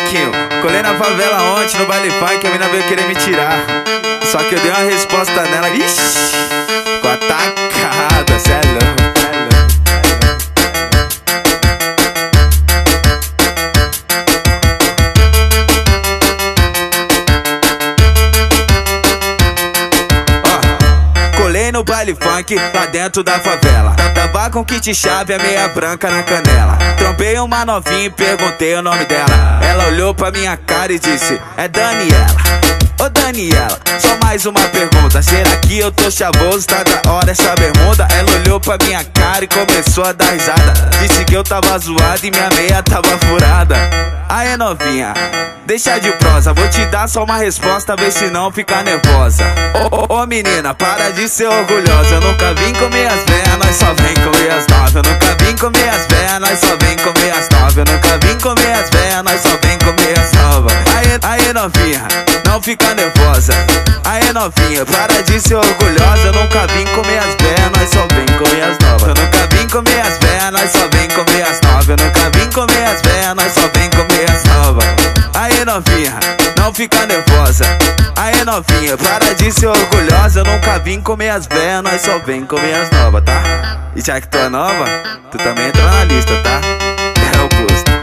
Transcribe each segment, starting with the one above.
Marquinho, colei na favela ontem no baile funk, a mina veio querer me tirar. Só que eu dei uma resposta nela, ixi, ficou atacada, cê é louco. Colei no baile funk, lá dentro da favela. Tava com kit chave, a meia branca na canela. Trombei uma novinha e perguntei o nome dela. Ela olhou pra minha cara e disse, é Daniela. Ô Daniela, só mais uma pergunta, será que eu tô chavoso? Tá da hora essa bermuda? Ela olhou pra minha cara e começou a dar risada. Disse que eu tava zoado e minha meia tava furada. Aê novinha, deixa de prosa, vou te dar só uma resposta, vê se não fica nervosa. Ô menina, para de ser orgulhosa. Eu nunca vim comer as véias, nós só vem comer as novas. Eu nunca vim comer as véias, nós só vem comer as novas. Eu nunca vim comer as véias, nós só vem comer as novas. Aê novinha, não fica nervosa. Aê novinha, para de ser orgulhosa. Eu nunca vim comer as véias, nós só vem comer as novas. Eu nunca vim comer as véias, nós só vem comer as novas. Eu nunca vim comer as véias, nós só vem comer as novas. Aê novinha, não fica nervosa. Aê novinha, para de ser orgulhosa. Eu nunca vim comer as véias, nós só vem comer as novas, tá? E já que tu é nova, tu também entra na lista, tá? É o gosto.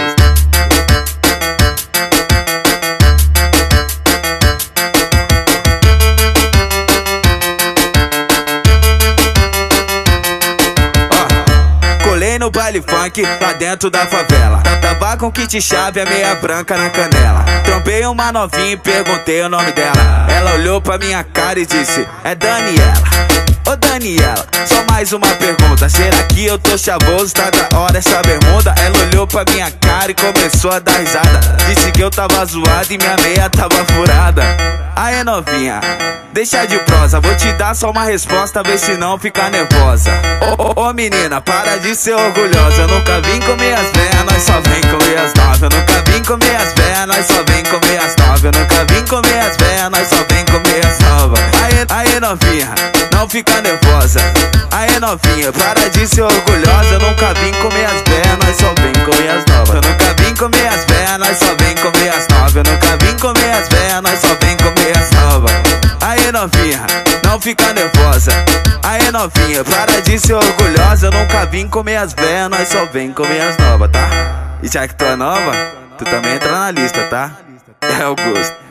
Colei no baile funk, lá dentro da favela. Tava com kit chave, a meia branca na canela. Trombei uma novinha e perguntei o nome dela. Ela olhou pra minha cara e disse, é Daniela. Ô Daniela, só mais uma pergunta, será que eu tô chavoso? Tá da hora essa bermuda? Ela olhou pra minha cara e começou a dar risada. Disse que eu tava zoado e minha meia tava furada. Aê novinha, deixa de prosa, vou te dar só uma resposta, vê se não fica nervosa. Ô menina, para de ser orgulhosa. Eu nunca vim comer as véias, nós só vem comer as novas. Eu nunca vim comer as véias, nós só vem comer as novas. Eu nunca vim comer as véias, nós só vem comer as novas. Aê novinha, não fica nervosa. Aê novinha, para de ser orgulhosa. Eu nunca vim comer as véias, nós só vem comer as novas. Eu nunca vim comer as véias, nós só vem comer as novas. Eu nunca vim comer as véias, nós só vem comer as novas. Aê novinha, não fica nervosa. Aê novinha, para de ser orgulhosa. Eu nunca vim comer as véias, nós só vem comer as novas, tá? E já que tu é nova, tu também entra na lista, tá? É o gosto.